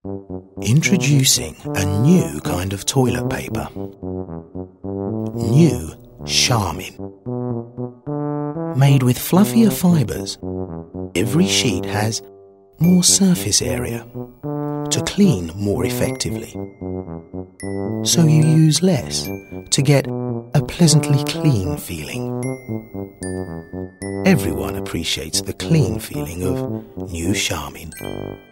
Introducing a new kind of toilet paper. New Charmin. Made with fluffier fibres, every sheet has more surface area to clean more effectively. So you use less to get a pleasantly clean feeling. Everyone appreciates the clean feeling of new Charmin.